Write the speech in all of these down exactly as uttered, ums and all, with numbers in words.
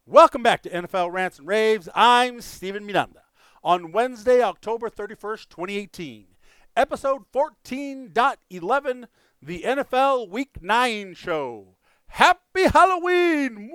Welcome back to N F L Rants and Raves. I'm Steven Miranda. On Wednesday, October thirty-first, twenty eighteen, episode fourteen point eleven, the N F L Week nine show. Happy Halloween!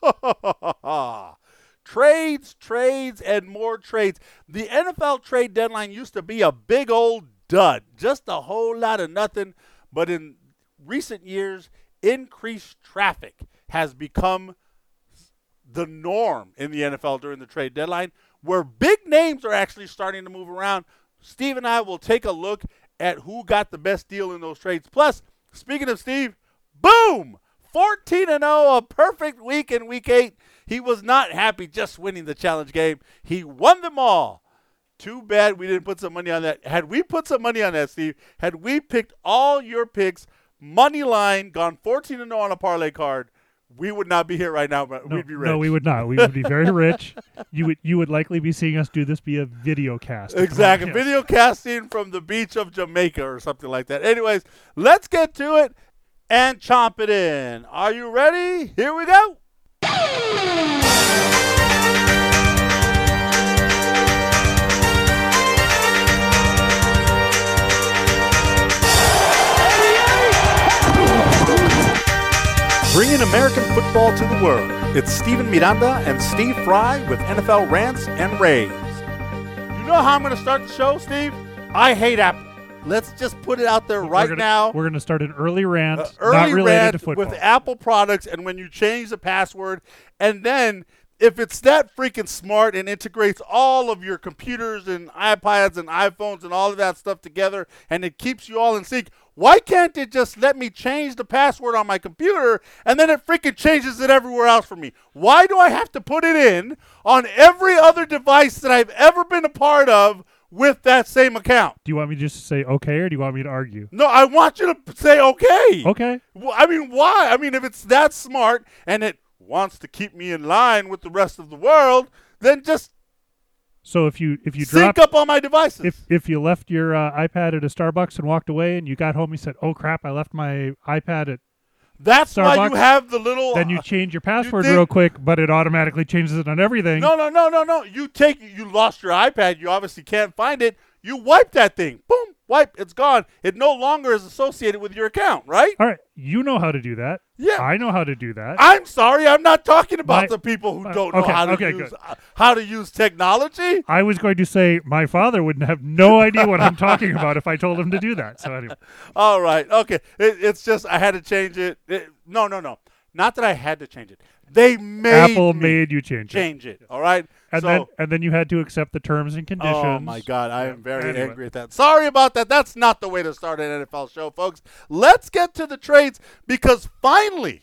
Trades, trades, and more trades. The N F L trade deadline used to be a big old dud, just a whole lot of nothing. But in recent years, increased traffic has become the norm in the N F L during the trade deadline, where big names are actually starting to move around. Steve and I will take a look at who got the best deal in those trades. Plus, speaking of Steve, boom! fourteen and oh, a perfect week in week eight. He was not happy just winning the challenge game. He won them all. Too bad we didn't put some money on that. Had we put some money on that, Steve, had we picked all your picks, money line, gone fourteen and oh on a parlay card, we would not be here right now, but no, we'd be rich. No, we would not. We would be very rich. You would you would likely be seeing us do this via video cast. Exactly. Video casting from the beach of Jamaica or something like that. Anyways, let's get to it and chomp it in. Are you ready? Here we go. Bringing American football to the world. It's Steven Miranda and Steve Fry with N F L Rants and Raves. You know how I'm going to start the show, Steve? I hate Apple. Let's just put it out there right we're gonna, now. We're going to start an early rant, uh, early not related rant to football. with Apple products, and when you change the password, and then if it's that freaking smart and integrates all of your computers and iPads and iPhones and all of that stuff together, and it keeps you all in sync, why can't it just let me change the password on my computer and then it freaking changes it everywhere else for me? Why do I have to put it in on every other device that I've ever been a part of with that same account? Do you want me just to say okay, or do you want me to argue? No, I want you to say okay. Okay. Well, I mean, why? I mean, if it's that smart and it wants to keep me in line with the rest of the world, then just So if you if you sync dropped, up on my devices. if if you left your uh, iPad at a Starbucks and walked away, and you got home, you said, "Oh crap, I left my iPad at." That's why Starbucks, you have the little. Then you uh, change your password think- real quick, but it automatically changes it on everything. No, no, no, no, no. You take. You lost your iPad. You obviously can't find it. You wipe that thing. Boom. Wipe. It's gone. It no longer is associated with your account, right? All right, you know how to do that. Yeah. I know how to do that. I'm sorry. I'm not talking about My- the people who uh, don't know okay, how to okay, use good. uh, how to use technology. I was going to say my father would have no idea what I'm talking about if I told him to do that. So anyway, All right. Okay. It, it's just I had to change it. it. No, no, no. Not that I had to change it. They made Apple me made you change it. change it. All right. And so, then and then you had to accept the terms and conditions. oh my God, I am very Anyway. angry at that. Sorry about that. That's not the way to start an N F L show, folks. Let's get to the trades because finally,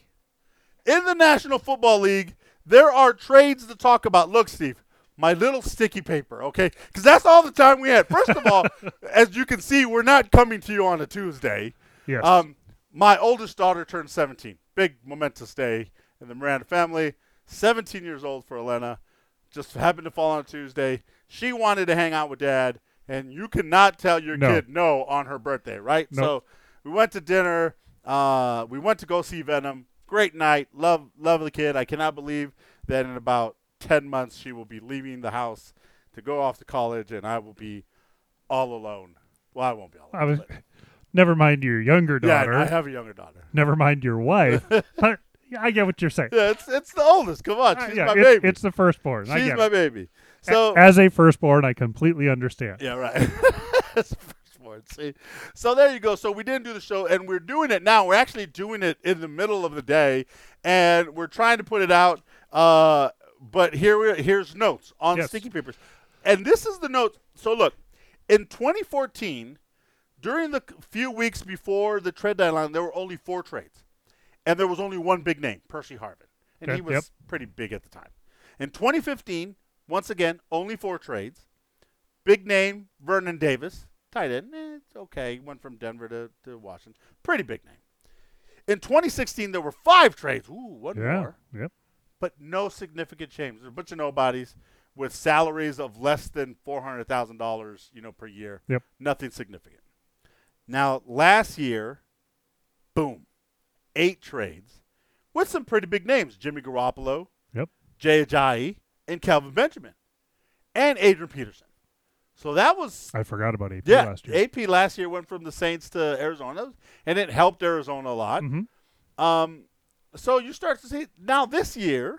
in the National Football League, there are trades to talk about. Look, Steve, my little sticky paper, okay? Because that's all the time we had. First of all, as you can see, we're not coming to you on a Tuesday. Yes. Um, my oldest daughter turned seventeen. Big momentous day in the Miranda family. seventeen years old for Elena. Just happened to fall on a Tuesday. She wanted to hang out with Dad, and you cannot tell your No. kid no on her birthday, right? No. So we went to dinner. Uh, we went to go see Venom. Great night. Love, love the kid. I cannot believe that in about ten months she will be leaving the house to go off to college, and I will be all alone. Well, I won't be all alone. I was. but- Never mind your younger daughter. Yeah, I have a younger daughter. Never mind your wife. But yeah, I get what you're saying. Yeah, it's it's the oldest. Come on, Uh, she's yeah, my it's, baby. it's the firstborn. I she's get my it. baby. So As a firstborn, I completely understand. yeah, right. That's the first word. See, so there you go. So we didn't do the show, and we're doing it now. We're actually doing it in the middle of the day, and we're trying to put it out. Uh, but here we here's notes on Yes. sticky papers, and this is the notes. So look, in twenty fourteen. During the few weeks before the trade deadline, there were only four trades. And there was only one big name, Percy Harvin. And Okay, he was yep. pretty big at the time. In twenty fifteen, once again, only four trades. Big name, Vernon Davis. Tight end, eh, it's okay. Went from Denver to, to Washington. Pretty big name. In twenty sixteen, there were five trades. Ooh, one Yeah. more. Yep. But no significant change. There's a bunch of nobodies with salaries of less than four hundred thousand dollars, you know, per year. Yep. Nothing significant. Now, last year, boom, eight trades with some pretty big names. Jimmy Garoppolo, Yep. Jay Ajayi, and Kelvin Benjamin, and Adrian Peterson. So that was I forgot about A P yeah. last year. A P last year went from the Saints to Arizona, and it helped Arizona a lot. Mm-hmm. Um, so you start to see now this year,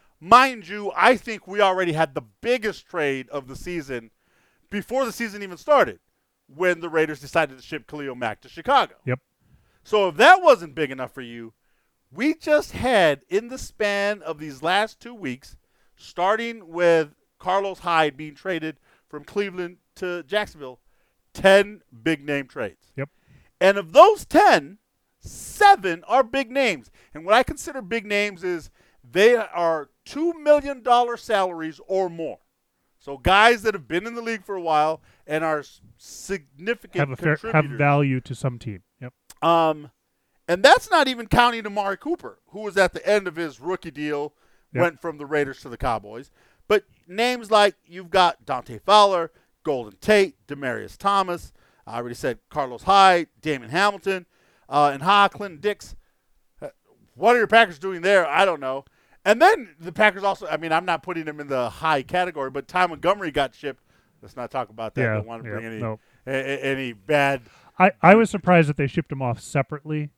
mind you, I think we already had the biggest trade of the season before the season even started, when the Raiders decided to ship Khalil Mack to Chicago. Yep. So if that wasn't big enough for you, we just had, in the span of these last two weeks, starting with Carlos Hyde being traded from Cleveland to Jacksonville, ten big-name trades. Yep. And of those ten, seven are big names. And what I consider big names is they are two million dollars salaries or more. So guys that have been in the league for a while and are significant Have a fair, contributors. have value to some team. Yep. Um, and that's not even counting Amari Cooper, who was at the end of his rookie deal, Yep. went from the Raiders to the Cowboys. But names like you've got Dante Fowler, Golden Tate, Demaryius Thomas, I already said Carlos Hyde, Damon Hamilton, uh, and Ha, Clinton Dix. Uh, What are your Packers doing there? I don't know. And then the Packers also, I mean, I'm not putting them in the high category, but Ty Montgomery got shipped. Let's not talk about that. I Yeah. don't want to yeah, bring any no. a, a- any bad. I, I was surprised that they shipped him off separately.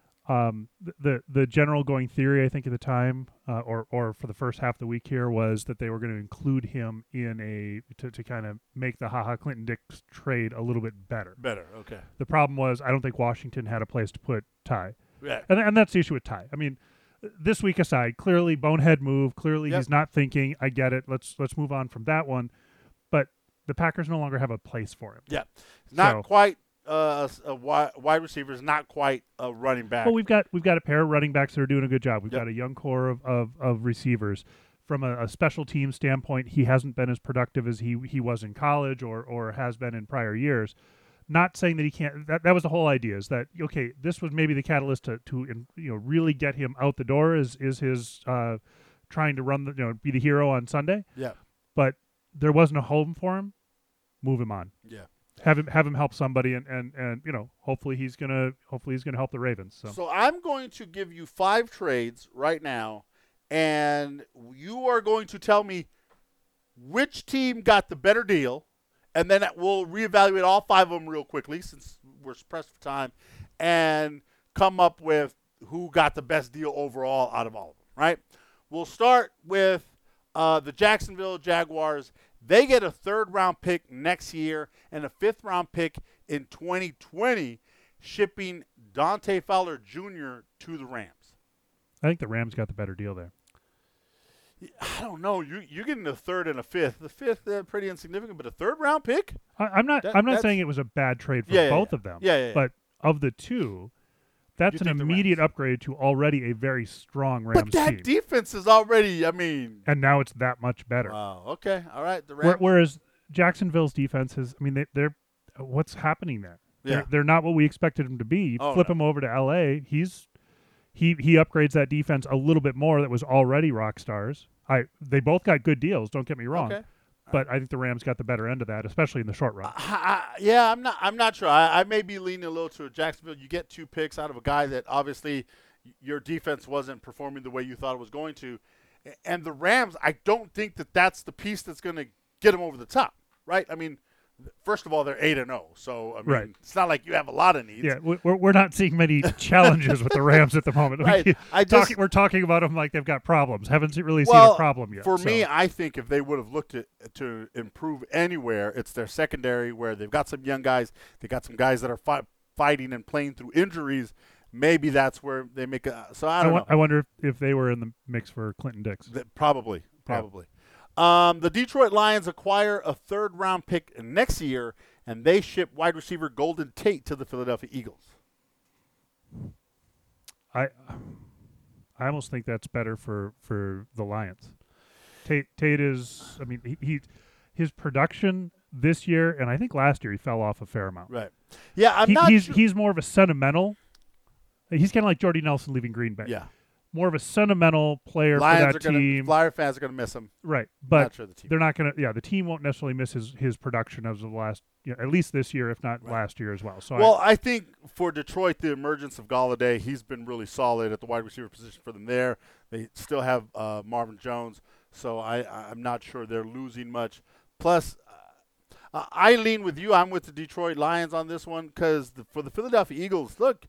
Um, the, the the general going theory, I think, at the time, uh, or or for the first half of the week here, was that they were going to include him in a to, to kind of make the Ha Ha Clinton Dix trade a little bit better. Better, okay. The problem was I don't think Washington had a place to put Ty, Yeah. and and that's the issue with Ty. I mean, this week aside, clearly bonehead move. Clearly Yep. he's not thinking. I get it. Let's let's move on from that one. But the Packers no longer have a place for him. Yeah. Not So- quite uh, a, a wi- wide receiver, is not quite a running back. Well, we've got we've got a pair of running backs that are doing a good job. We've Yep. got a young core of, of, of receivers. From a, a special team standpoint, he hasn't been as productive as he he was in college or or has been in prior years. Not saying that he can't. That, that was the whole idea. Is that okay? This was maybe the catalyst to to you know really get him out the door. Is is his uh, trying to run the you know be the hero on Sunday? Yeah. But there wasn't a home for him. Move him on. Yeah. Have him have him help somebody, and, and, and you know hopefully he's gonna hopefully he's gonna help the Ravens. So. So I'm going to give you five trades right now, and you are going to tell me which team got the better deal, and then we'll reevaluate all five of them real quickly since we're pressed for time, and come up with who got the best deal overall out of all of them, right? We'll start with uh, the Jacksonville Jaguars. They get a third-round pick next year and a fifth-round pick in twenty twenty, shipping Dante Fowler Junior to the Rams. I think the Rams got the better deal there. I don't know. You, you're getting a third and a fifth. The fifth, uh, pretty insignificant, but a third-round pick? I, I'm not. That- I'm not that's- saying it was a bad trade for Yeah, yeah, both yeah. of them. Yeah, yeah, yeah. But of the two, that's You an think the immediate Rams. upgrade to already a very strong Rams But that team, defense is already, I mean. and now it's that much better. Wow. Okay. All right. The Where, Rams. whereas Jacksonville's defense is, I mean, they, they're what's happening there? Yeah. They're, they're not what we expected them to be. You Oh, flip no. him over to L A, he's he he upgrades that defense a little bit more. That was already rock stars. I they both got good deals. Don't get me wrong. Okay. But I think the Rams got the better end of that, especially in the short run. I, I, yeah, I'm not. I'm not sure. I, I may be leaning a little to Jacksonville. You get two picks out of a guy that obviously your defense wasn't performing the way you thought it was going to, and the Rams. I don't think that that's the piece that's going to get them over the top, right? I mean, first of all, they're eight and zero, so I mean, Right. it's not like you have a lot of needs. Yeah, we- we're we're not seeing many challenges with the Rams at the moment. We Right. keep I just- talking, we're talking about them like they've got problems. Haven't really seen Well, a problem yet. For so. me, I think if they would have looked at to improve anywhere, it's their secondary where they've got some young guys. They got some guys that are fi- fighting and playing through injuries. Maybe that's where they make a. So I I, don't wa- know. I wonder if, if they were in the mix for Clinton Dix. Th- probably, probably. Um, the Detroit Lions acquire a third-round pick next year, and they ship wide receiver Golden Tate to the Philadelphia Eagles. I I almost think that's better for, for the Lions. Tate Tate is, I mean, he, he his production this year, and I think last year he fell off a fair amount. Right. Yeah, I'm He- not. he's sure. he's more of a sentimental. He's kind of like Jordy Nelson leaving Green Bay. Yeah. more of a sentimental player Lions for are that gonna, team. Flyer fans are going to miss him. Right, but Not sure the team. they're not going to. Yeah, the team won't necessarily miss his, his production of the last, you know, at least this year, if not Right. last year as well. So Well, I, I think for Detroit, the emergence of Galladay, he's been really solid at the wide receiver position for them there. They still have uh, Marvin Jones, so I, I'm not sure they're losing much. Plus, uh, I lean with you. I'm with the Detroit Lions on this one because for the Philadelphia Eagles, look,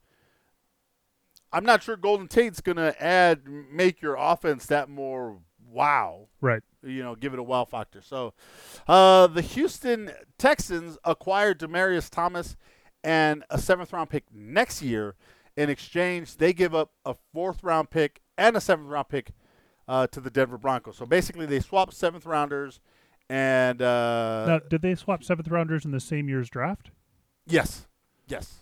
I'm not sure Golden Tate's going to add, make your offense that more wow. right. You know, give it a wow factor. So, uh, the Houston Texans acquired Demaryius Thomas and a seventh round pick next year. In exchange, they give up a fourth round pick and a seventh round pick uh, to the Denver Broncos. So basically, they swapped seventh rounders and uh, Now, did they swap seventh rounders in the same year's draft? yes, yes.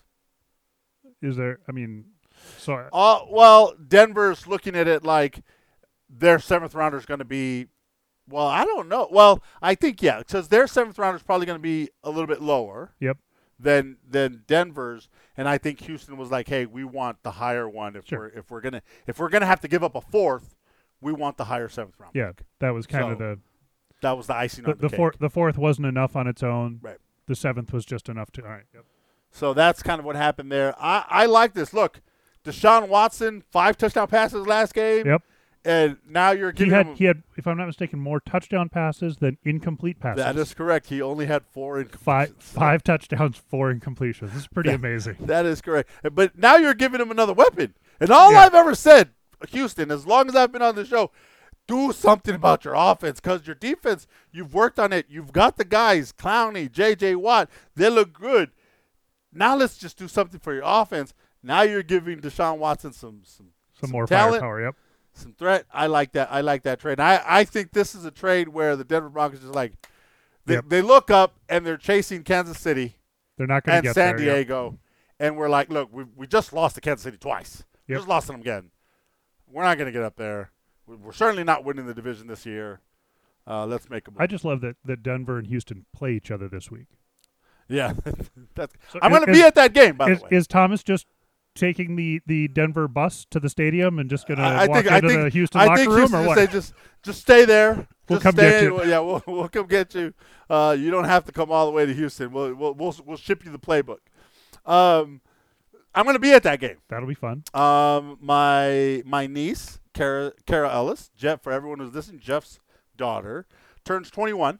Is there? I mean, so Uh, well, Denver's looking at it like their seventh rounder is going to be. Well, I don't know. Well, I think yeah, because their seventh rounder is probably going to be a little bit lower. Yep. Than than Denver's, and I think Houston was like, "Hey, we want the higher one. If Sure. we're if we're gonna if we're gonna have to give up a fourth, we want the higher seventh round." yeah, pick. that was kind of So, the That was the icing the, on the, the cake. fourth. The fourth wasn't enough on its own. Right. The seventh was just enough to. All right. Yep. So that's kind of what happened there. I I like this. Look, Deshaun Watson, five touchdown passes last game. Yep. And now you're He giving had him. he had, if I'm not mistaken, more touchdown passes than incomplete passes. That is correct. He only had four incompletions. five five touchdowns, four incompletions. This is pretty That- amazing. That is correct. But now you're giving him another weapon. And all Yeah. I've ever said, Houston, as long as I've been on the show, do something about your offense because your defense, you've worked on it. You've got the guys, Clowney, J J. Watt. They look good. Now let's just do something for your offense. Now you're giving Deshaun Watson some some, Some more talent, firepower. Yep. some threat. I like that. I like that trade. I, I think this is a trade where the Denver Broncos is like they, Yep. they look up and they're chasing Kansas City They're not going to and get San there. Yep. Diego, and we're like, look, we we just lost to Kansas City twice. We Yep. just lost to them again. We're not going to get up there. We- We're certainly not winning the division this year. Uh, let's make a move. I just love that, that Denver and Houston play each other this week. yeah, that's. So I'm is- going to be is- at that game. By Is, the way, is Thomas just taking the, the Denver bus to the stadium and just going to I, I walk think I into think the Houston I locker think room Houston or just what? say just just stay there. We'll Just come stay, get you. well, Yeah, we'll we'll come get you. Uh, you don't have to come all the way to Houston. We'll we'll we'll, we'll ship you the playbook. Um, I'm going to be at that game. That'll be fun. Um, my my niece, Kara Kara Ellis, Jeff. For everyone who's listening, Jeff's daughter turns twenty-one.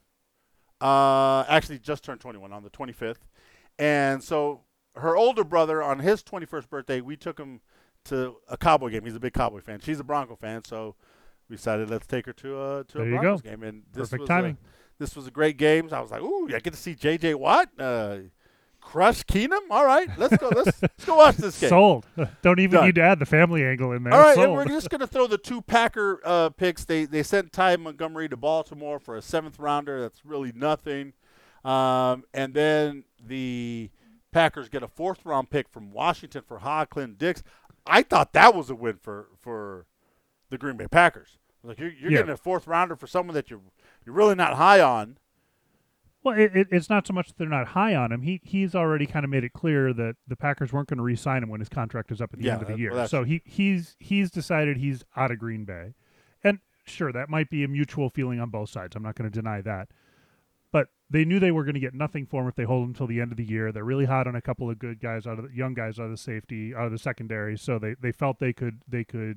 Uh, actually, just turned twenty-one on the twenty-fifth, and so her older brother on his twenty-first birthday, we took him to a Cowboy game. He's a big Cowboy fan. She's a Bronco fan, so we decided let's take her to a to There a you Broncos go. game. And this Perfect was timing. A, this was a great game. I was like, ooh, I get to see J J. Watt. Uh, Crush Keenum. All right, let's go. Let's let's go watch this game. Sold. Don't even Done. need to add the family angle in there. All right, Sold. and we're just going to throw the two Packer uh, picks. They they sent Ty Montgomery to Baltimore for a seventh rounder. That's really nothing. Um, and then the Packers get a fourth round pick from Washington for Hocklin Dix. I thought that was a win for, for the Green Bay Packers. Like you're, you're Yeah. getting a fourth rounder for someone that you're you're really not high on. Well, it, it, it's not so much that they're not high on him. He he's already kind of made it clear that the Packers weren't going to re-sign him when his contract is up at the Yeah, end of the that- year. well, that's- so he he's he's decided he's out of Green Bay, and sure that might be a mutual feeling on both sides. I'm not going to deny that, but they knew they were going to get nothing for him if they hold him until the end of the year. They're really hot on a couple of good guys out of the, young guys out of the safety out of the secondary, so they, they felt they could they could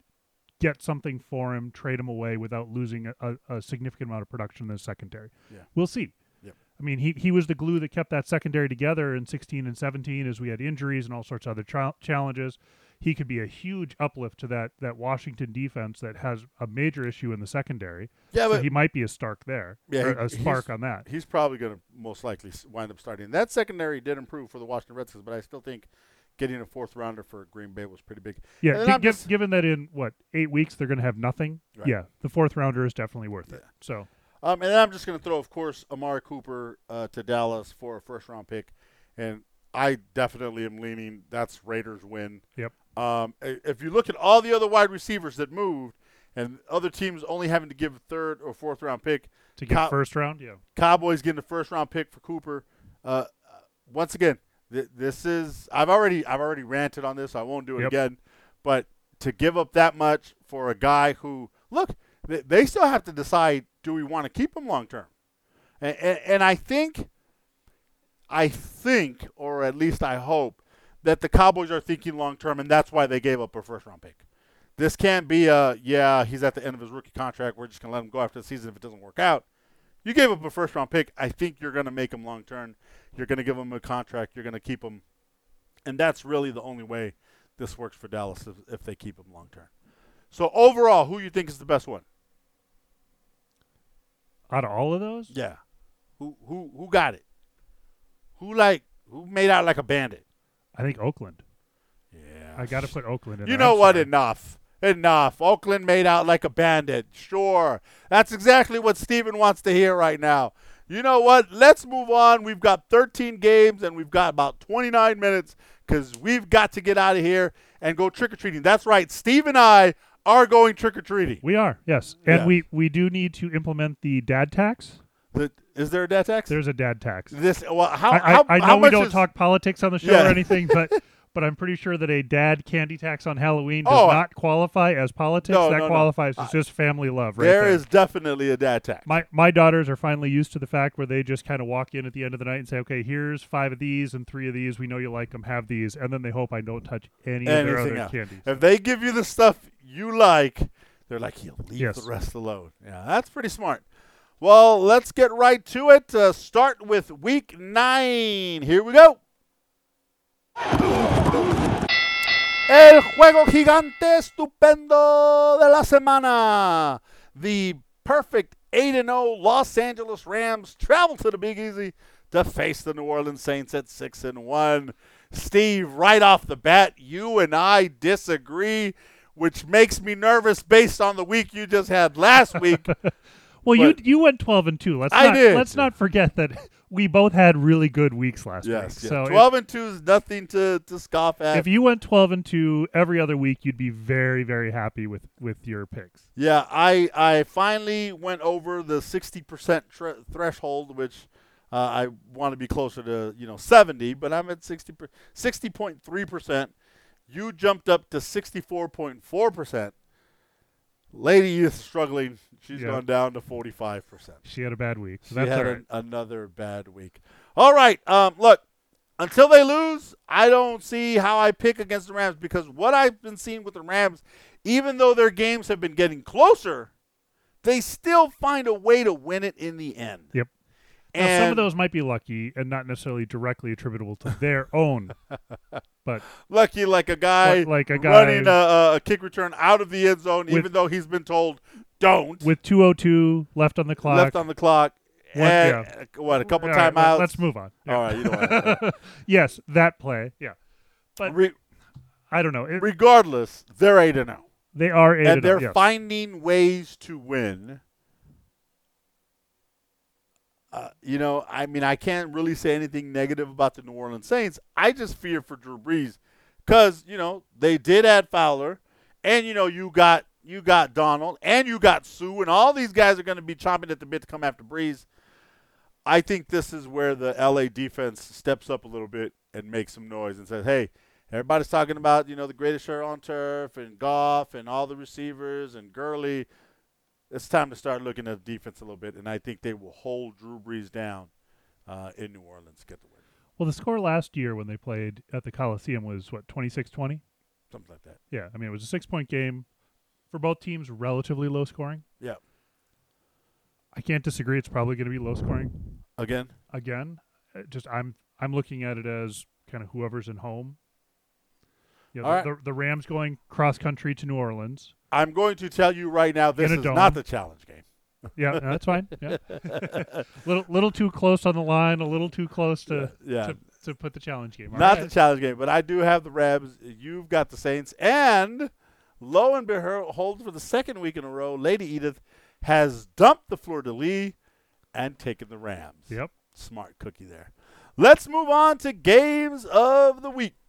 get something for him, trade him away without losing a, a, a significant amount of production in the secondary. Yeah. We'll see. Yep. I mean, he, he was the glue that kept that secondary together in sixteen and seventeen as we had injuries and all sorts of other tra- challenges. He could be a huge uplift to that, that Washington defense that has a major issue in the secondary. Yeah, So but he might be a Stark there, Yeah, or he- a spark he's- on that. he's probably going to most likely s- wind up starting. That secondary did improve for the Washington Redskins, but I still think getting a fourth rounder for Green Bay was pretty big. Yeah, And then gi- I'm gi- just- given that in, what, eight weeks they're going to have nothing, Right. yeah, the fourth rounder is definitely worth it. Yeah. So, Um, and then I'm just going to throw, of course, Amari Cooper uh, to Dallas for a first-round pick, and I definitely am leaning that's Raiders win. Yep. Um, i- if you look at all the other wide receivers that moved, and other teams only having to give a third or fourth-round pick, to get Cow- first round, yeah. Cowboys getting a first-round pick for Cooper. Uh, once again, th- this is I've already I've already ranted on this. So I won't do it Yep. again, but to give up that much for a guy who, look, they, they still have to decide, do we want to keep him long term? And, and, and I think, I think, or at least I hope, that the Cowboys are thinking long term, and that's why they gave up a first round pick. This can't be a, yeah, he's at the end of his rookie contract, we're just going to let him go after the season if it doesn't work out. You gave up a first round pick. I think you're going to make him long term. You're going to give him a contract. You're going to keep him. And that's really the only way this works for Dallas if, if they keep him long term. So overall, who you think is the best one? Out of all of those? Yeah. Who who who got it? Who like who made out like a bandit? I think Oakland. Yeah. I got to put Oakland in. You there. know I'm what? sorry. Enough. Enough. Oakland made out like a bandit. Sure. That's exactly what Steven wants to hear right now. You know what? Let's move on. We've got thirteen games, and we've got about twenty-nine minutes because we've got to get out of here and go trick-or-treating. That's right. Steve and I are going trick-or-treating. We are, yes. And Yeah. we, we do need to implement the dad tax. The, is there a debt tax? There's a dad tax. This, well, how, I, how, I, I know how we much don't is, talk politics on the show Yeah. or anything, but but I'm pretty sure that a dad candy tax on Halloween does Oh, not qualify as politics. No, that no, no. qualifies as just family love right There there. is definitely a debt tax. My my daughters are finally used to the fact where they just kind of walk in at the end of the night and say, okay, here's five of these and three of these. We know you like them. Have these. And then they hope I don't touch any of their Anything other else. candies. If they give you the stuff you like, they're like, you'll leave Yes. the rest alone. Yeah, that's pretty smart. Well, let's get right to it. Uh, start with week nine. Here we go. El juego gigante estupendo de la semana. The perfect eight and oh Los Angeles Rams travel to the Big Easy to face the New Orleans Saints at six and one. Steve, right off the bat, you and I disagree, which makes me nervous based on the week you just had last week. Well, you But- you went twelve and two. Let's I not did. let's not forget that we both had really good weeks last Yes, week. yeah. So twelve and two is nothing to, to scoff at. if, if you went twelve and two every other week, you'd be very very happy with with your picks. Yeah, I I finally went over the sixty percent tre- threshold, which uh, I want to be closer to, you know, seventy, but I'm at sixty sixty point three percent. You jumped up to sixty-four point four percent. Lady is struggling. She's Yeah. gone down to forty-five percent. She had a bad week. So She that's had all right. an, another bad week. All right, um, look, until they lose, I don't see how I pick against the Rams because what I've been seeing with the Rams, even though their games have been getting closer, they still find a way to win it in the end. Yep. Now, And some of those might be lucky and not necessarily directly attributable to their own, but lucky like a guy, Like- like a guy- running a, a, a kick return out of the end zone, With- even though he's been told don't. with two oh two left on the clock. Left on the clock. One- and, yeah. uh, What, a couple All right, timeouts? let's move on. Yeah. All right, you don't want to. Yes, that play. Yeah. But Re- I don't know. It, regardless, they're eight and oh. they are eight And and oh, they're yes. finding ways to win. Uh, you know, I mean, I can't really say anything negative about the New Orleans Saints. I just fear for Drew Brees because, you know, they did add Fowler, and, you know, you got you got Donald, and you got Sue, and all these guys are going to be chomping at the bit to come after Brees. I think this is where the L A defense steps up a little bit and makes some noise and says, hey, everybody's talking about, you know, the greatest show on turf and Goff and all the receivers and Gurley. It's time to start looking at the defense a little bit, and I think they will hold Drew Brees down uh, in New Orleans to get the win. Well, the score last year when they played at the Coliseum was, what, twenty-six twenty? Something like that. Yeah. I mean, it was a six-point game for both teams, relatively low scoring. Yeah. I can't disagree. It's probably going to be low scoring Again? again. Uh, Just I'm I'm looking at it as kind of whoever's in home. You know, All the, right. the, the Rams going cross country to New Orleans. I'm going to tell you right now, this In a is dome. not the challenge game. Yeah, no, that's fine. Yeah. little little too close on the line, a little too close to Yeah. to, to put the challenge game. All Not right. the challenge game, but I do have the Rams. You've got the Saints. And lo and behold, for the second week in a row, Lady Edith has dumped the fleur-de-lis and taken the Rams. Yep. Smart cookie there. Let's move on to games of the week.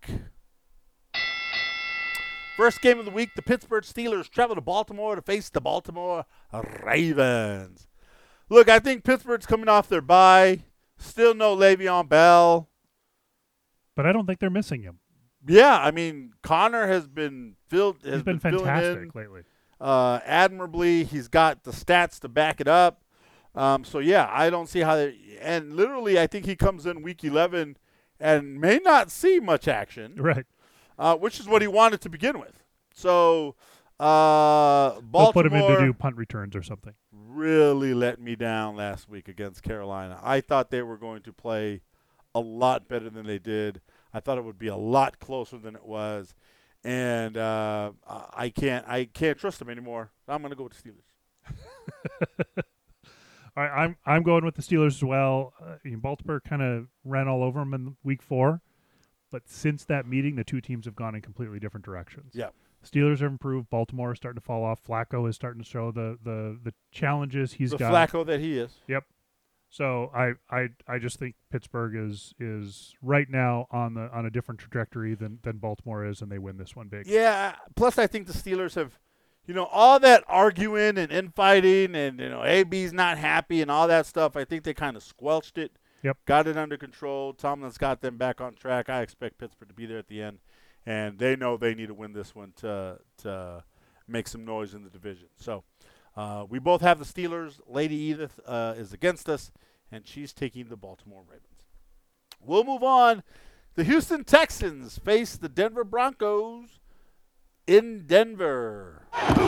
First game of the week, the Pittsburgh Steelers travel to Baltimore to face the Baltimore Ravens. Look, I think Pittsburgh's coming off their bye. Still no Le'Veon Bell. But I don't think they're missing him. Yeah, I mean, Connor has been filled. Has He's been, been filling fantastic in, lately. uh, admirably. He's got the stats to back it up. Um, so yeah, I don't see how. They, and literally, I think he comes in week eleven and may not see much action, Right. uh, which is what he wanted to begin with. So uh, Baltimore They'll put him in to do punt returns or something. really let me down last week against Carolina. I thought they were going to play a lot better than they did. I thought it would be a lot closer than it was, and uh, I can't I can't trust them anymore. I'm going to go with the Steelers. All right, I'm I'm going with the Steelers as well. Uh, you know, Baltimore kind of ran all over them in week four, but since that meeting, the two teams have gone in completely different directions. Yeah. Steelers have improved. Baltimore is starting to fall off. Flacco is starting to show the the, the challenges he's the got. Flacco that he is. Yep. So I, I I just think Pittsburgh is is right now on the on a different trajectory than, than Baltimore is, and they win this one big. Yeah. Plus, I think the Steelers have, you know, all that arguing and infighting, and you know, A B's not happy and all that stuff. I think they kind of squelched it. Yep. Got it under control. Tomlin's got them back on track. I expect Pittsburgh to be there at the end, and they know they need to win this one to to make some noise in the division. So. Uh, we both have the Steelers. Lady Edith uh, is against us, and she's taking the Baltimore Ravens. We'll move on. The Houston Texans face the Denver Broncos in Denver.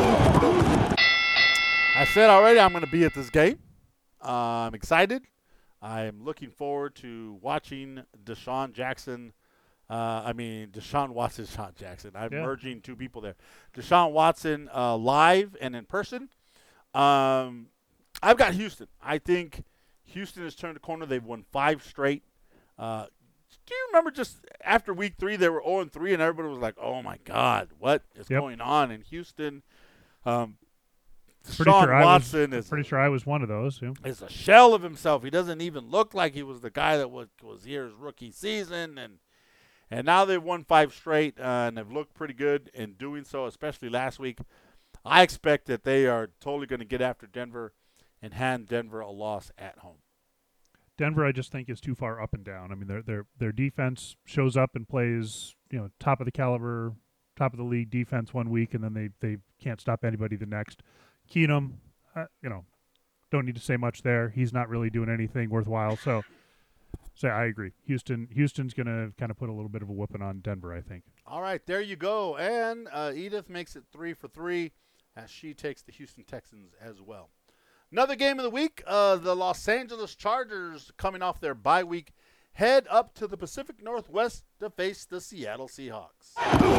I said already I'm going to be at this game. Uh, I'm excited. I'm looking forward to watching Deshaun Jackson. Uh, I mean, Deshaun Watson, Deshaun Jackson. I'm Yeah. merging two people there. Deshaun Watson uh, live and in person. Um, I've got Houston. I think Houston has turned the corner. They've won five straight. Uh, do you remember just after week three, they were oh and three, and everybody was like, oh, my God, what is Yep. going on in Houston? Um, Pretty Deshaun sure I was Watson is, pretty sure I was one of those. Yeah. is a shell of himself. He doesn't even look like he was the guy that was, was here his rookie season. And and now they've won five straight, uh, and have looked pretty good in doing so, especially last week. I expect that they are totally going to get after Denver and hand Denver a loss at home. Denver, I just think, is too far up and down. I mean, their their their defense shows up and plays, you know, top of the caliber, top of the league defense one week, and then they, they can't stop anybody the next. Keenum, uh, you know, don't need to say much there. He's not really doing anything worthwhile. So, so I agree. Houston Houston's going to kind of put a little bit of a whooping on Denver, I think. All right, there you go. And uh, Edith makes it three for three as she takes the Houston Texans as well. Another game of the week, uh, the Los Angeles Chargers, coming off their bye week, head up to the Pacific Northwest to face the Seattle Seahawks.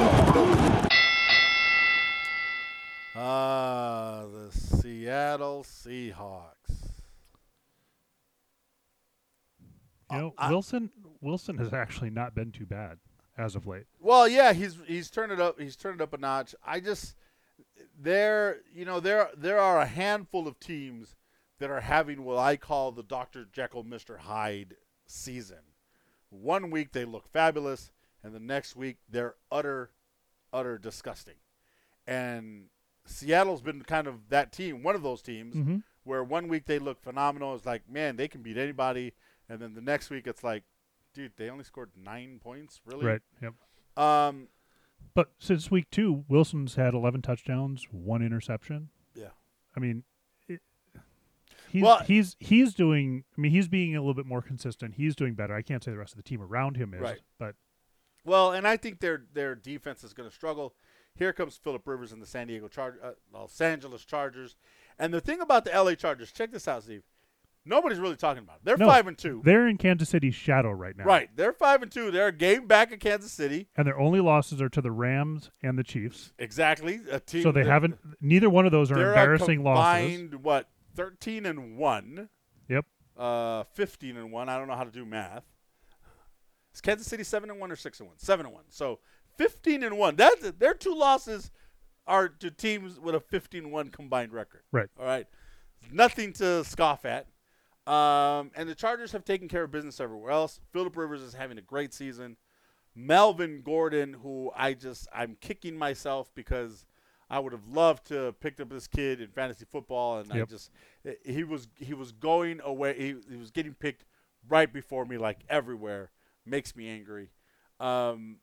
Ah, uh, the Seattle Seahawks. You know, I, Wilson Wilson has actually not been too bad as of late. Well, yeah, he's he's turned it up. He's turned it up a notch. I just there, you know, there there are a handful of teams that are having what I call the Doctor Jekyll, Mister Hyde season. One week they look fabulous, and the next week they're utter, utter disgusting. And Seattle's been kind of that team, one of those teams, Mm-hmm. where one week they look phenomenal. It's like, man, they can beat anybody. And then the next week it's like, dude, they only scored nine points? Really? Right. Yep. Um, But since week two, Wilson's had eleven touchdowns, one interception. Yeah. I mean, it, he's Well- he's he's doing. I mean, he's being a little bit more consistent. He's doing better. I can't say the rest of the team around him is, Right. but Well, and I think their their defense is going to struggle. Here comes Phillip Rivers and the San Diego Chargers, uh, Los Angeles Chargers. And the thing about the L A Chargers, check this out, Steve. Nobody's really talking about it. They're No, five and two. they're in Kansas City's shadow right now. Right, they're five and two. They're a game back at Kansas City. And their only losses are to the Rams and the Chiefs. Exactly. A team. So they that- haven't. Neither one of those are They're embarrassing a losses. combined, what, thirteen and one. Yep. Uh, fifteen and one. I don't know how to do math. Is Kansas City seven and one or six and one? Seven and one. So fifteen and one. That's their two losses are to teams with a fifteen and one combined record. Right. All right. Nothing to scoff at. Um, and the Chargers have taken care of business everywhere else. Phillip Rivers is having a great season. Melvin Gordon, who I just I'm kicking myself because I would have loved to have picked up this kid in fantasy football, and I Yep. just he was he was going away. He, he was getting picked right before me, like everywhere. Makes me angry. Um,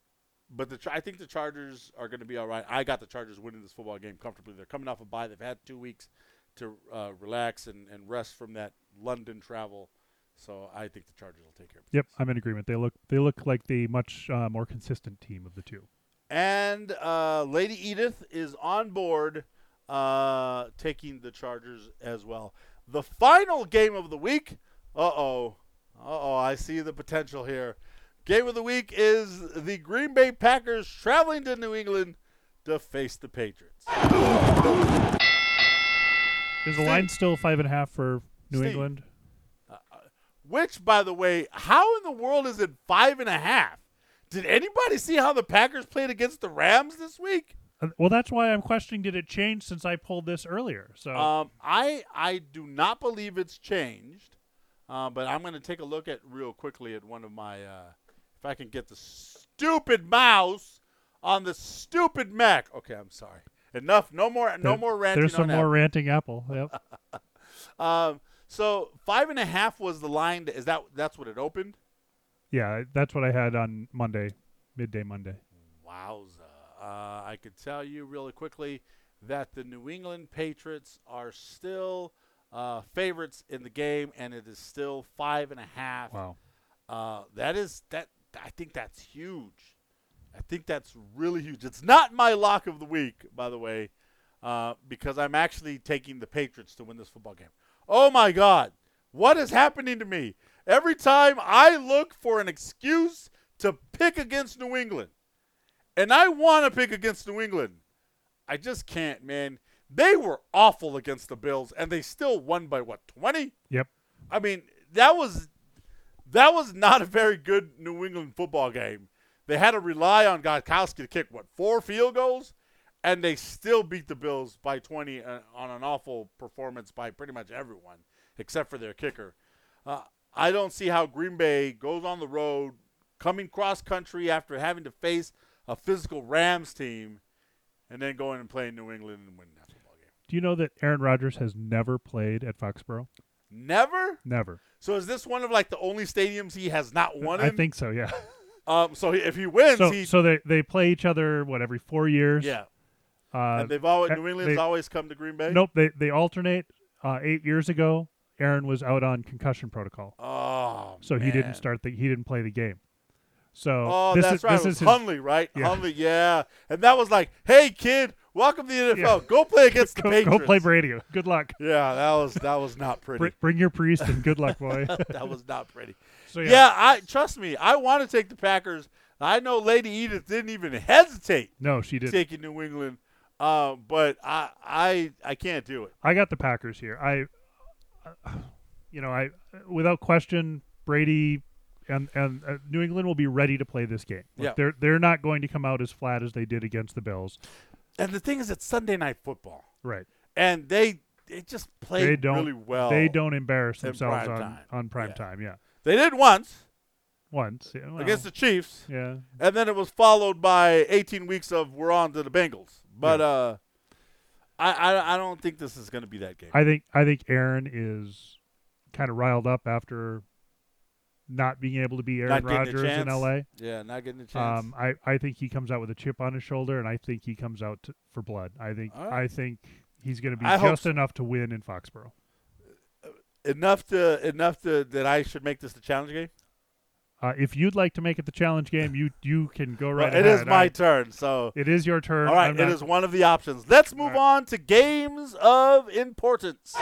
but the I think the Chargers are going to be all right. I got the Chargers winning this football game comfortably. They're coming off a bye. They've had two weeks to uh, relax and, and rest from that London travel. So I think the Chargers will take care of it. Yep, I'm in agreement. They look they look like the much uh, more consistent team of the two. And uh, Lady Edith is on board, uh, taking the Chargers as well. The final game of the week. Uh-oh. Uh-oh, I see the potential here. Game of the week is the Green Bay Packers traveling to New England to face the Patriots. Is the line still five and a half for New Steve. England? Uh, which, by the way, how in the world is it five and a half? Did anybody see how the Packers played against the Rams this week? Uh, well, that's why I'm questioning, did it change since I pulled this earlier? So Um, I I do not believe it's changed, uh, but I'm going to take a look at real quickly at one of my, uh, if I can get the stupid mouse on the stupid Mac. Okay, I'm sorry. Enough. No more. No there- more ranting. There's some on more Apple. ranting Apple. Yep. Um, so five and a half was the line. Is that that's what it opened? Yeah, that's what I had on Monday, midday Monday. Wowza. Uh, I could tell you really quickly that the New England Patriots are still uh, favorites in the game, and it is still five and a half. Wow. Uh, that is that. I think that's huge. I think that's really huge. It's not my lock of the week, by the way, uh, because I'm actually taking the Patriots to win this football game. Oh my God, what is happening to me? Every time I look for an excuse to pick against New England, and I want to pick against New England, I just can't, man. They were awful against the Bills, and they still won by, what, twenty? Yep. I mean, that was that was not a very good New England football game. They had to rely on Gostkowski to kick, what, four field goals? And they still beat the Bills by twenty uh, on an awful performance by pretty much everyone, except for their kicker. Uh, I don't see how Green Bay goes on the road, coming cross-country after having to face a physical Rams team, and then going and playing New England and winning that football game. Do you know that Aaron Rodgers has never played at Foxborough? Never? Never. So is this one of, like, the only stadiums he has not won in? I think so, yeah. Um, so he, if he wins, So, he so they, they play each other, what, every four years? yeah. Uh, And they've always uh, New England's they- always come to Green Bay. Nope, they, they alternate. Uh, eight years ago, Aaron was out on concussion protocol. Oh, So he man. didn't start the he didn't play the game. So Oh, this that's is right. this It was is his, Hundley, right? Yeah. Hundley, yeah. And that was like, hey, kid, welcome to the N F L. Yeah. Go play against the go, Patriots. go play Brady. Good luck. Yeah, that was that was not pretty. Br- bring your priest and good luck, boy. That was not pretty. So Yeah. yeah, I trust me. I want to take the Packers. I know Lady Edith didn't even hesitate no, she didn't. taking New England, uh, but I I I can't do it. I got the Packers here. I, uh, you know, I without question, Brady and and uh, New England will be ready to play this game. Like, Yeah. they're they're not going to come out as flat as they did against the Bills. And the thing is, it's Sunday Night Football, Right. and they they just They played don't. really well. They don't embarrass in themselves prime on time. on prime Yeah. time. Yeah. They did once Once yeah, well, against the Chiefs. yeah. And then it was followed by eighteen weeks of we're on to the Bengals. But Yeah. uh, I, I I don't think this is going to be that game. I think I think Aaron is kind of riled up after not being able to be Aaron Not getting a Rodgers in chance. L A. yeah, not getting a chance. Um, I, I think he comes out with a chip on his shoulder, and I think he comes out to, for blood. I think All right. I think he's going to be I hope just so. enough to win in Foxborough. enough to enough to that I should make this the challenge game. Uh, if you'd like to make it the challenge game, you you can go right Well, it ahead. is my I- turn. So it is your turn. all right, I'm it not- is one of the options. Let's move All on to games of importance.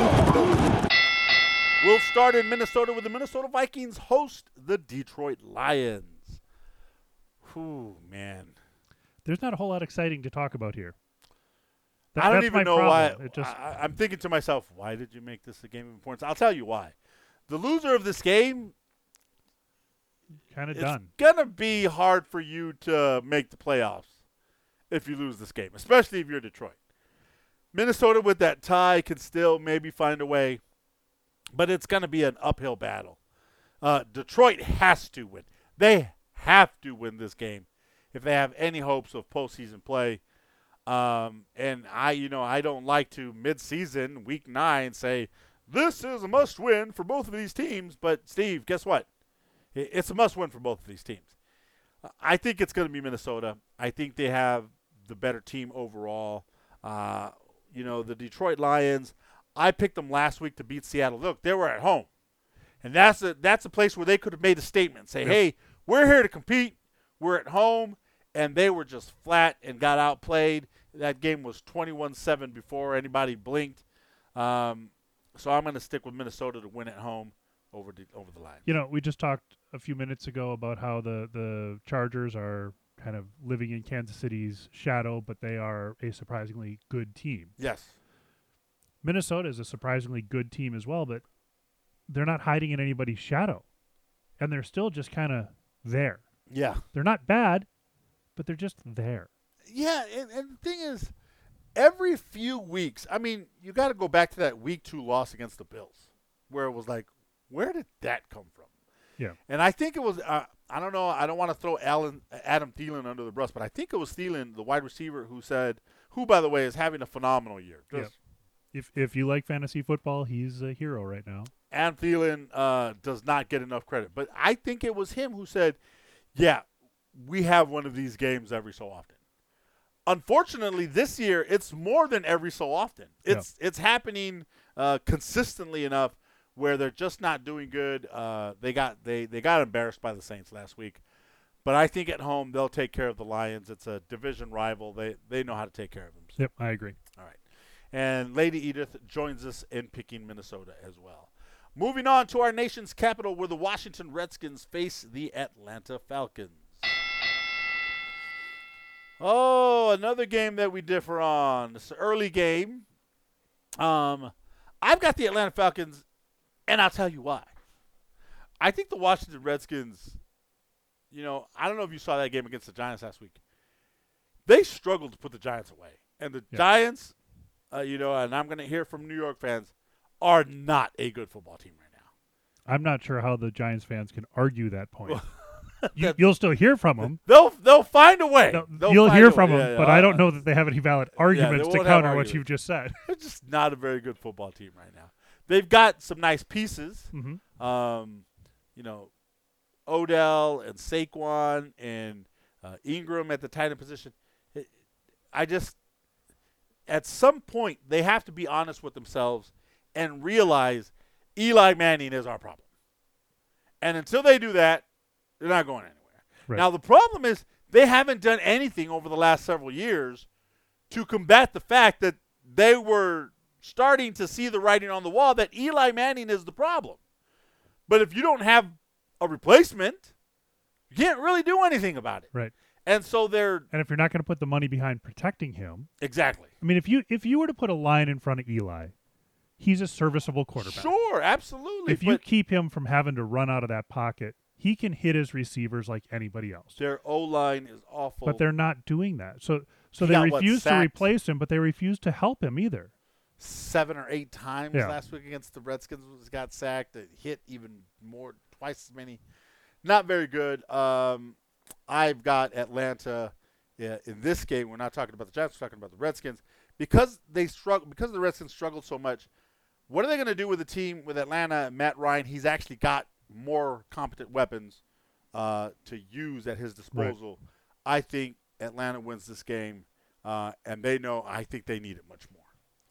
We'll start in Minnesota with the Minnesota Vikings host the Detroit Lions. Whew, man. There's not a whole lot exciting to talk about here. That- I don't that's even my know problem. why. It just I, I'm thinking to myself, why did you make this a game of importance? I'll tell you why. The loser of this game, kind of it's done. going to be hard for you to make the playoffs if you lose this game, especially if you're Detroit. Minnesota with that tie can still maybe find a way, but it's going to be an uphill battle. Uh, Detroit has to win. They have to win this game if they have any hopes of postseason play. Um, and I, you know, I don't like to mid-season, week nine, say this is a must-win for both of these teams. But Steve, guess what? I- It's a must-win for both of these teams. I think it's going to be Minnesota. I think they have the better team overall. Uh, you know, the Detroit Lions, I picked them last week to beat Seattle. Look, they were at home. And that's a, that's a place where they could have made a statement. Say, yep. hey, we're here to compete. We're at home. And they were just flat and got outplayed. That game was twenty-one seven before anybody blinked. Um, so I'm going to stick with Minnesota to win at home over the, over the Lions. You know, we just talked a few minutes ago about how the, the Chargers are kind of living in Kansas City's shadow, but they are a surprisingly good team. Yes. Minnesota is a surprisingly good team as well, but they're not hiding in anybody's shadow. And they're still just kind of there. Yeah. They're not bad, but they're just there. Yeah, and, and the thing is, every few weeks, I mean, you got to go back to that week two loss against the Bills, where it was like, where did that come from? Yeah. And I think it was, uh, I don't know, I don't want to throw Alan, Adam Thielen under the bus, but I think it was Thielen, the wide receiver, who said, who, by the way, is having a phenomenal year. Just, yeah. If if you like fantasy football, he's a hero right now. Adam Thielen uh, does not get enough credit. But I think it was him who said, yeah, we have one of these games every so often. Unfortunately, this year, it's more than every so often. It's yeah. it's happening uh, consistently enough where they're just not doing good. Uh, they got they, they got embarrassed by the Saints last week. But I think at home they'll take care of the Lions. It's a division rival. They they know how to take care of them. Yep, I agree. All right. And Lady Edith joins us in picking Minnesota as well. Moving on to our nation's capital, where the Washington Redskins face the Atlanta Falcons. Oh, another game that we differ on. It's an early game. Um, I've got the Atlanta Falcons, and I'll tell you why. I think the Washington Redskins, you know, I don't know if you saw that game against the Giants last week. They struggled to put the Giants away. And the yeah. Giants, uh, you know, and I'm going to hear from New York fans, are not a good football team right now. I'm not sure how the Giants fans can argue that point. You, you'll still hear from them. They'll they'll find a way. No, you'll hear from them, yeah, yeah. but I don't know that they have any valid arguments yeah, to counter what you've just said. They're just not a very good football team right now. They've got some nice pieces. Mm-hmm. Um, you know, Odell and Saquon and uh, Ingram at the tight end position. It, I just, at some point, they have to be honest with themselves and realize Eli Manning is our problem. And until they do that, they're not going anywhere. Right. Now, the problem is they haven't done anything over the last several years to combat the fact that they were starting to see the writing on the wall that Eli Manning is the problem. But if you don't have a replacement, you can't really do anything about it. Right. And so they're And if you're not going to put the money behind protecting him. Exactly. I mean, if you if you were to put a line in front of Eli, he's a serviceable quarterback. Sure, absolutely. If you keep him from having to run out of that pocket, he can hit his receivers like anybody else. Their O-line is awful. But they're not doing that. So so He they got, what, refuse to sacked? replace him, but they refuse to help him either. Seven or eight times Yeah. last week against the Redskins got sacked. It hit even more, twice as many. Not very good. Um, I've got Atlanta yeah, in this game. We're not talking about the Giants. We're talking about the Redskins. Because they struggle, because the Redskins struggled so much, what are they going to do with the team with Atlanta? Matt Ryan, he's actually got more competent weapons uh, to use at his disposal. Right. I think Atlanta wins this game, uh, and they know I think they need it much more.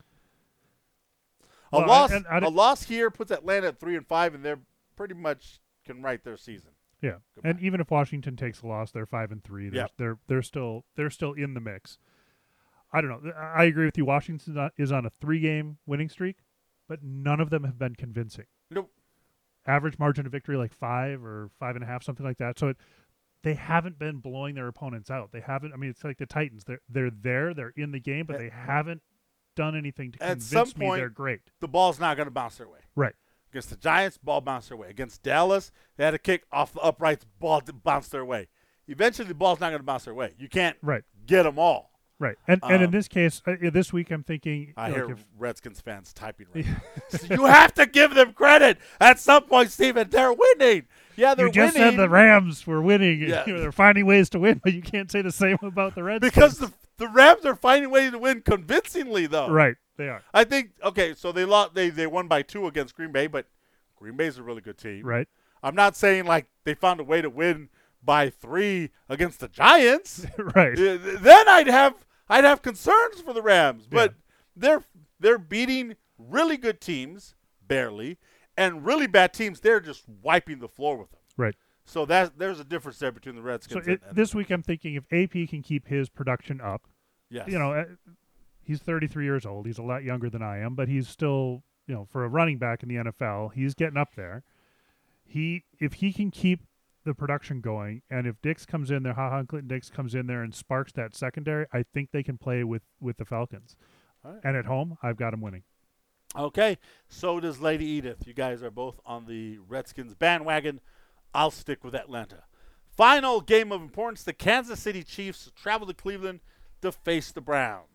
A well, loss, I, I, I a loss here puts Atlanta at three and five, and they're pretty much can write their season. Yeah, Goodbye. And even if Washington takes a loss, they're five and three. They're, Yep. they're they're still they're still in the mix. I don't know. I agree with you. Washington is on a three-game winning streak, but none of them have been convincing. Nope. Average margin of victory like five or five and a half, something like that. So it, they haven't been blowing their opponents out. They haven't. I mean, it's like the Titans. They're they're there. They're in the game, but At- they haven't done anything to At convince some me point- they're great. The ball's not going to bounce their way. Right. Against the Giants, ball bounced their way. Against Dallas, they had a kick off the uprights, ball bounced their way. Eventually, the ball's not going to bounce their way. You can't Right. get them all. Right. And and in Um, this case, uh, this week, I'm thinking. I look, hear if- Redskins fans typing right now. You have to give them credit at some point, Steven. They're winning. Yeah, they're you just winning. said the Rams were winning. Yeah. You know, they're finding ways to win, but you can't say the same about the Redskins. Because the the Rams are finding ways to win convincingly, though. right, they are. I think okay, so they lost. They they won by two against Green Bay, but Green Bay's a really good team. Right. I'm not saying like they found a way to win by three against the Giants, right. uh, then I'd have I'd have concerns for the Rams. But Yeah. they're they're beating really good teams barely, and really bad teams. They're just wiping the floor with them. Right. So that there's a difference there between the So Redskins. it, and, and this week I'm thinking if A P can keep his production up, yes. you know, uh, he's thirty-three years old. He's a lot younger than I am, but he's still, you know, for a running back in the N F L, he's getting up there. He, if he can keep the production going, and if Dix comes in there, Ha Ha Clinton Dix comes in there and sparks that secondary, I think they can play with, with the Falcons. All right. And at home, I've got them winning. Okay, so does Lady Edith. You guys are both on the Redskins bandwagon. I'll stick with Atlanta. Final game of importance, the Kansas City Chiefs travel to Cleveland to face the Browns.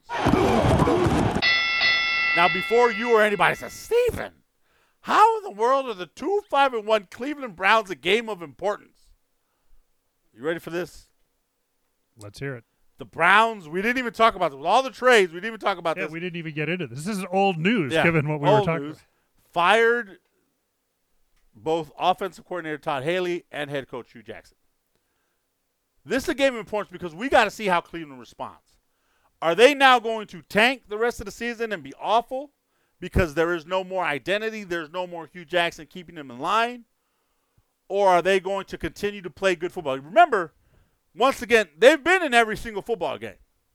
Now, before you or anybody says, Stephen, how in the world are the two five and one Cleveland Browns a game of importance? You ready for this? Let's hear it. The Browns, we didn't even talk about this. With all the trades, we didn't even talk about Yeah, this. we didn't even get into this. This is old news, Yeah, given what we old were talking news. about. Fired both offensive coordinator Todd Haley and head coach Hugh Jackson. This is a game of importance because we got to see how Cleveland responds. Are they now going to tank the rest of the season and be awful because there is no more identity, there's no more Hugh Jackson keeping them in line? Or are they going to continue to play good football? Remember, once again, they've been in every single football game.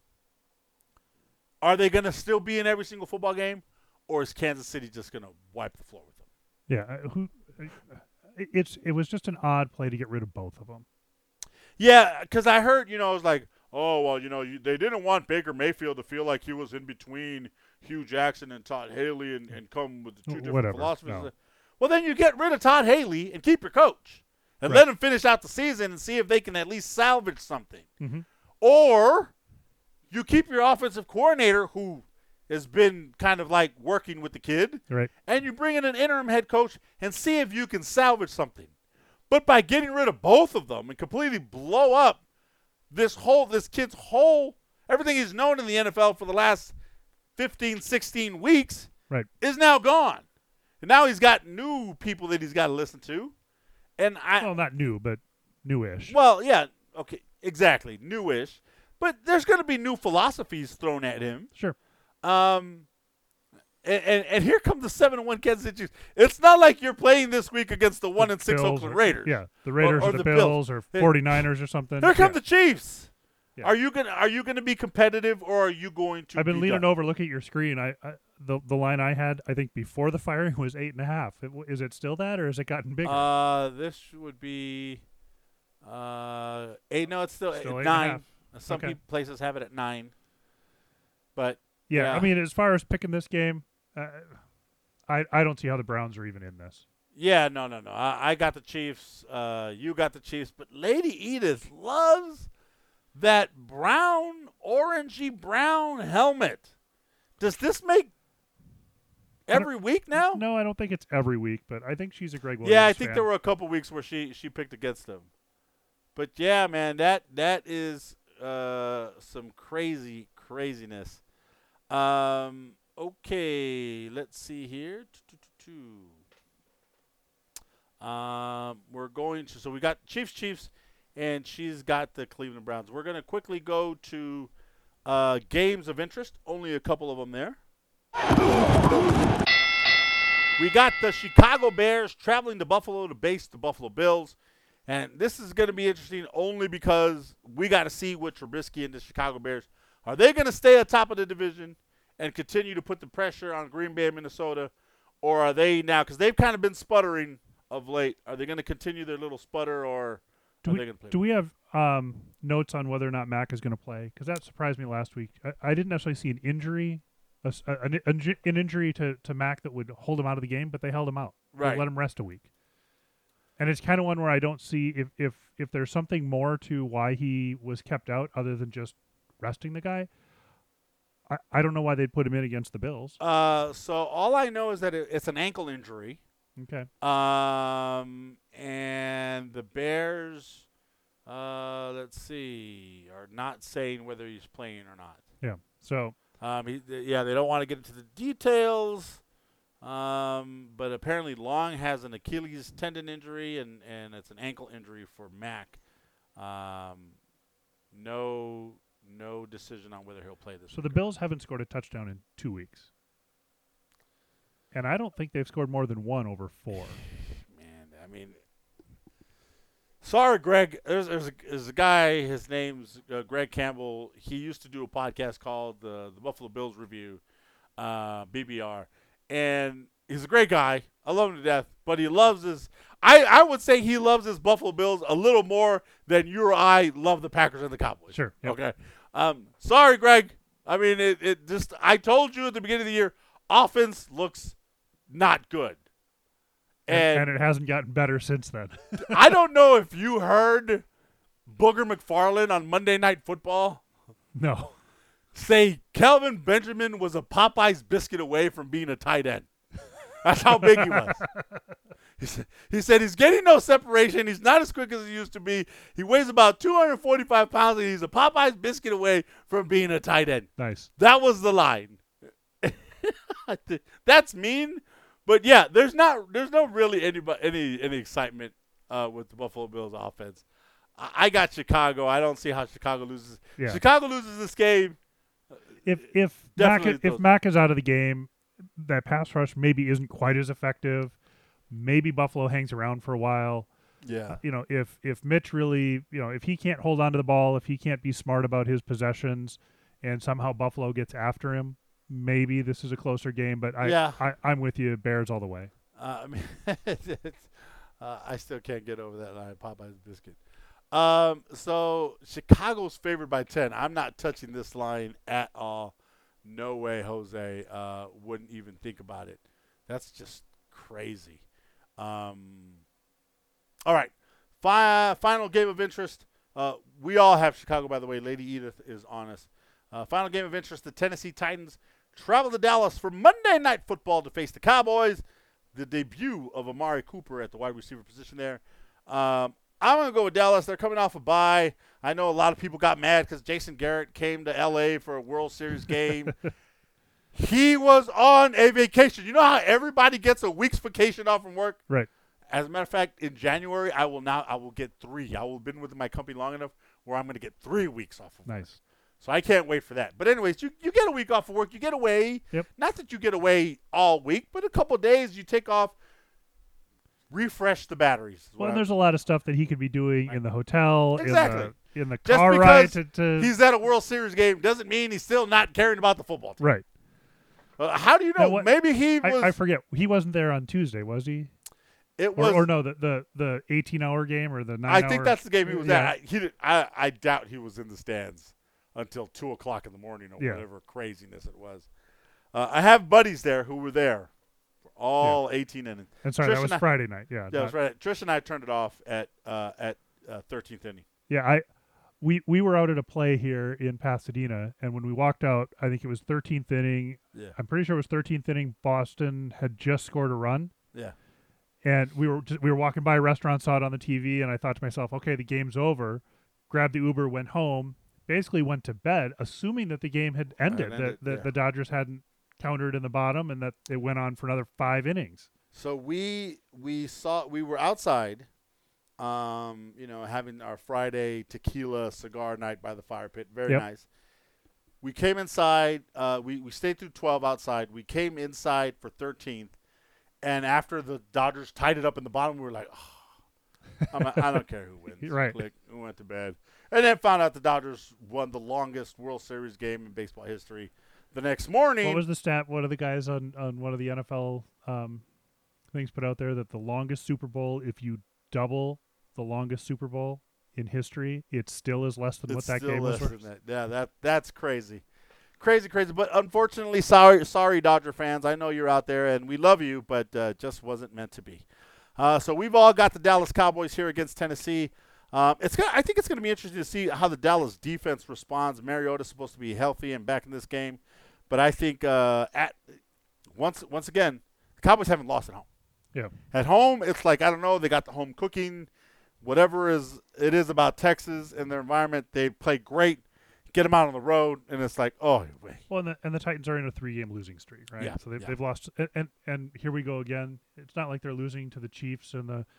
Are they going to still be in every single football game? Or is Kansas City just going to wipe the floor with them? Yeah, uh, who? Uh, it's it was just an odd play to get rid of both of them. Yeah, because I heard, you know, it was like, oh, well, you know, you, they didn't want Baker Mayfield to feel like he was in between Hugh Jackson and Todd Haley and, and come with the two different Whatever, philosophies. no. Well, then you get rid of Todd Haley and keep your coach and Right. let him finish out the season and see if they can at least salvage something. Mm-hmm. Or you keep your offensive coordinator who has been kind of like working with the kid, Right. and you bring in an interim head coach and see if you can salvage something. But by getting rid of both of them and completely blow up this whole this kid's whole everything he's known in the N F L for the last fifteen, sixteen weeks Right. is now gone. And now he's got new people that he's got to listen to. And I Well, not new, but newish. well, yeah, okay, exactly, newish. But there's going to be new philosophies thrown at him. Sure. Um, and, and, and here comes the seven and one Kansas City Chiefs. It's not like you're playing this week against the one and six Bills Oakland or- Raiders. Yeah, the Raiders or or, the, the Bills, Bills. or Hey, 49ers or something. Here come yeah. the Chiefs. Yeah. Are you gonna Are you gonna be competitive, or are you going to? I've been be leaning done? over, looking at your screen. I, I the the line I had, I think before the firing was eight and a half. It, is it still that, or has it gotten bigger? Uh, this would be uh eight. No, it's still, Still eight, eight and a nine. half. Some Okay. peop- places have it at nine. But yeah, yeah. I mean, as far as picking this game, uh, I I don't see how the Browns are even in this. yeah, no, no, no. I, I got the Chiefs. Uh, you got the Chiefs. But Lady Edith loves that brown, orangey brown helmet. Does this make every week now? No, I don't think it's every week, but I think she's a Greg Williams Yeah, I think fan. there were a couple weeks where she she picked against them. But yeah, man, that that is uh, some crazy craziness. Um, okay, let's see here. Um, we're going to so we got Chiefs Chiefs, and she's got the Cleveland Browns. We're going to quickly go to uh, games of interest. Only a couple of them there. We got the Chicago Bears traveling to Buffalo to face the Buffalo Bills. And this is going to be interesting only because we got to see what Trubisky and the Chicago Bears, are they going to stay atop of the division and continue to put the pressure on Green Bay and Minnesota? Or are they now, because they've kind of been sputtering of late, are they going to continue their little sputter, or Do are we, they going to play? do we have um, notes on whether or not Mac is going to play? Because that surprised me last week. I, I didn't necessarily see an injury, a s- a- an, an injury to, to Mac that would hold him out of the game, but they held him out. They Right. let him rest a week. And it's kind of one where I don't see if, if, if there's something more to why he was kept out other than just resting the guy. I, I don't know why they'd put him in against the Bills. Uh, so all I know is that it, it's an ankle injury. Okay. Um, and the Bears, uh, let's see, are not saying whether he's playing or not. Yeah. So Um, he, th- yeah, they don't want to get into the details. Um, but apparently Long has an Achilles tendon injury, and, and it's an ankle injury for Mac. Um, no, no decision on whether he'll play this. So the week or Bills haven't scored a touchdown in two weeks. And I don't think they've scored more than one over four. Man, I mean, sorry, Greg. There's, there's, a, there's a guy, his name's uh, Greg Campbell. He used to do a podcast called uh, the Buffalo Bills Review, uh, B B R. And he's a great guy. I love him to death. But he loves his – I I would say he loves his Buffalo Bills a little more than you or I love the Packers and the Cowboys. Sure. Yep. Okay. Um, sorry, Greg. I mean, it, it just – I told you at the beginning of the year, offense looks not good. And, And, and it hasn't gotten better since then. I don't know if you heard Booger McFarland on Monday Night Football No. say Kelvin Benjamin was a Popeye's biscuit away from being a tight end. That's how big he was. He said, he said he's getting no separation. He's not as quick as he used to be. He weighs about two hundred forty-five pounds, and he's a Popeye's biscuit away from being a tight end. Nice. That was the line. That's mean. But yeah, there's not, there's no really any any any excitement uh, with the Buffalo Bills offense. I, I got Chicago. I don't see how Chicago loses. Yeah. Chicago loses this game. If if Mac, Definitely if those- Mac is out of the game, that pass rush maybe isn't quite as effective. Maybe Buffalo hangs around for a while. Yeah. You know, if if Mitch really, you know, if he can't hold on to the ball, if he can't be smart about his possessions, and somehow Buffalo gets after him, maybe this is a closer game. But I, Yeah. I I'm with you, Bears all the way. Uh, I mean, it's, uh, I still can't get over that line. Popeye's biscuit. Um, so Chicago's favored by ten. I'm not touching this line at all. No way, Jose. Uh, wouldn't even think about it. That's just crazy. Um, all right. Fi- final game of interest. Uh, we all have Chicago, by the way. Lady Edith is on us. Uh, final game of interest. The Tennessee Titans travel to Dallas for Monday Night Football to face the Cowboys. The debut of Amari Cooper at the wide receiver position there. Um, I'm going to go with Dallas. They're coming off a bye. I know a lot of people got mad because Jason Garrett came to L A for a World Series game. He was on a vacation. You know how everybody gets a week's vacation off from work? Right. As a matter of fact, in January, I will now I will get three. I will have been with my company long enough where I'm going to get three weeks off of work. Nice. So I can't wait for that. But anyways, you, you get a week off of work. You get away. Yep. Not that you get away all week, but a couple of days you take off, refresh the batteries. is what Well, and I'm- there's a lot of stuff that he could be doing in the hotel, Exactly. in the in the Just car ride. because To, to he's at a World Series game doesn't mean he's still not caring about the football team. right. Uh, how do you know? Now what- Maybe he was. I, I forget. He wasn't there on Tuesday, was he? it Or, was. or no, the the the eighteen hour game or the nine. I think that's the game he was yeah. at. I, he did, I, I doubt he was in the stands until two o'clock in the morning or Yeah. whatever craziness it was. Uh, I have buddies there who were there for all eighteen innings. And sorry, Trish that was and I- Friday night. Yeah. Yeah, not- that's right. Trish and I turned it off at uh, at uh, thirteenth inning. Yeah, I we we were out at a play here in Pasadena, and when we walked out, I think it was thirteenth inning. Yeah, I'm pretty sure it was thirteenth inning. Boston had just scored a run, yeah. and we were just, we were walking by a restaurant, saw it on the T V, and I thought to myself, okay, the game's over. Grabbed the Uber, went home, basically went to bed, assuming that the game had ended, ended, that, that yeah. the Dodgers hadn't countered in the bottom, and that it went on for another five innings. So we we saw we were outside, um, you know, having our Friday tequila cigar night by the fire pit. Very Yep. nice. We came inside. Uh, we we stayed through twelve outside. We came inside for thirteenth, and after the Dodgers tied it up in the bottom, we were like, oh, I'm a, I don't care who wins. Right. Click. We went to bed, and then found out the Dodgers won the longest World Series game in baseball history. The next morning, What was the stat? One of the guys on, on one of the N F L um, things put out there that the longest Super Bowl, if you double the longest Super Bowl in history, it still is less than what It's that still game was less worth. than that. Yeah, that that's crazy, crazy, crazy. But unfortunately, sorry, sorry, Dodger fans. I know you're out there, and we love you, but uh, just wasn't meant to be. Uh, so we've all got the Dallas Cowboys here against Tennessee. Um, it's gonna, I think it's going to be interesting to see how the Dallas defense responds. Mariota's supposed to be healthy and back in this game, but I think uh, at once once again, the Cowboys haven't lost at home. Yeah. At home, it's like I don't know. They got the home cooking. Whatever is it is about Texas and their environment, they play great. Get them out on the road, and it's like, oh, wait. Well, and the, and the Titans are in a three-game losing streak, right? Yeah, So they've, yeah. they've lost, and, and and here we go again. It's not like they're losing to the Chiefs and the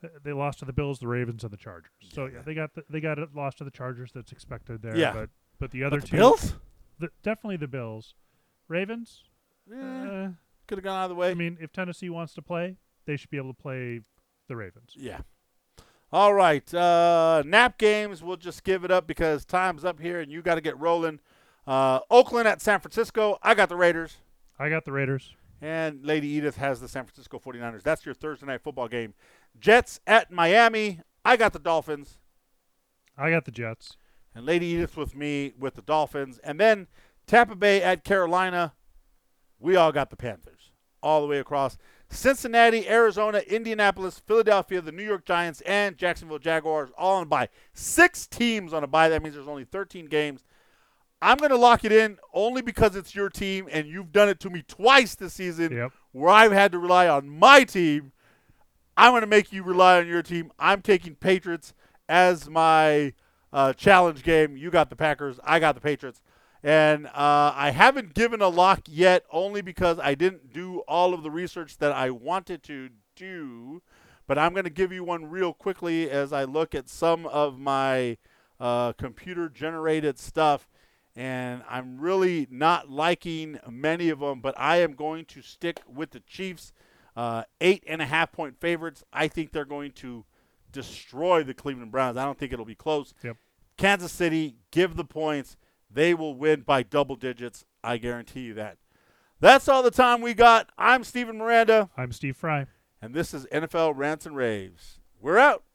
Uh, They lost to the Bills, the Ravens, and the Chargers. So yeah, they got the, they got it lost to the Chargers. That's expected there. Yeah. But but the other But the two, Bills? the, definitely the Bills, Ravens. Eh, Uh, could have gone either way. I mean, if Tennessee wants to play, they should be able to play the Ravens. Yeah. All right. Uh, nap games, we'll just give it up because time's up here and you got to get rolling. Uh, Oakland at San Francisco. I got the Raiders. I got the Raiders. And Lady Edith has the San Francisco forty-niners. That's your Thursday night football game. Jets at Miami. I got the Dolphins. I got the Jets. And Lady Edith with me with the Dolphins. And then Tampa Bay at Carolina. We all got the Panthers all the way across. Cincinnati, Arizona, Indianapolis, Philadelphia, the New York Giants, and Jacksonville Jaguars all on a bye. Six teams on a bye. That means there's only thirteen games. I'm going to lock it in only because it's your team, and you've done it to me twice this season Yep. where I've had to rely on my team. I'm going to make you rely on your team. I'm taking Patriots as my uh, challenge game. You got the Packers. I got the Patriots. And uh, I haven't given a lock yet only because I didn't do all of the research that I wanted to do. But I'm going to give you one real quickly as I look at some of my uh, computer-generated stuff. And I'm really not liking many of them, but I am going to stick with the Chiefs. Uh, eight and a half point favorites. I think they're going to destroy the Cleveland Browns. I don't think it'll be close. Yep. Kansas City, give the points. They will win by double digits. I guarantee you that. That's all the time we got. I'm Steven Miranda, I'm Steve Fry. and this is N F L Rants and Raves. We're out.